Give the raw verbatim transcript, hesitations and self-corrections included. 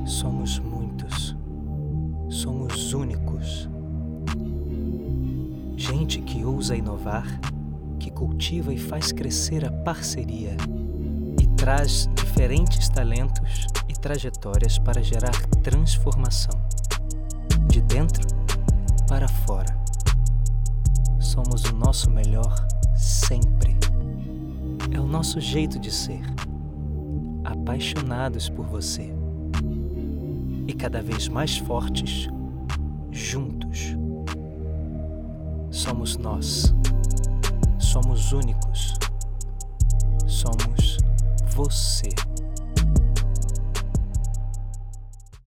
Somos muitos. Somos únicos. Gente que ousa inovar, que cultiva e faz crescer a parceria e traz diferentes talentos e trajetórias para gerar transformação, de dentro para fora. Somos o nosso melhor sempre. É o nosso jeito de ser, apaixonados por você e cada vez mais fortes, juntos. Somos nós. Somos únicos. Somos você.